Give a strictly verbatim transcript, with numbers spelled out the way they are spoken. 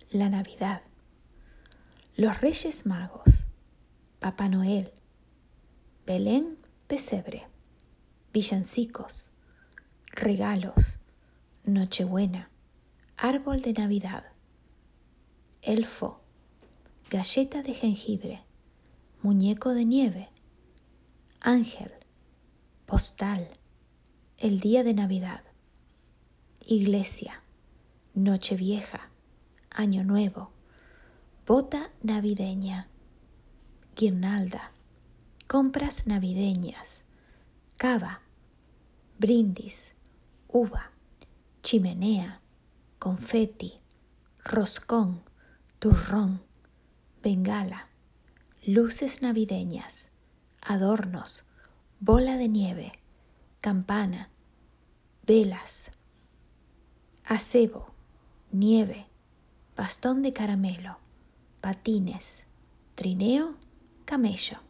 la Navidad, los Reyes Magos, Papá Noel, Belén, pesebre, villancicos, regalos, Nochebuena, árbol de Navidad, elfo, galleta de jengibre, muñeco de nieve, ángel, postal, el día de Navidad, iglesia, Nochevieja, Año Nuevo, bota navideña, guirnalda, compras navideñas, cava, brindis, uva, chimenea, confeti, roscón, turrón, bengala, luces navideñas, adornos, bola de nieve, campana, velas, acebo, nieve, bastón de caramelo, patines, trineo, camello.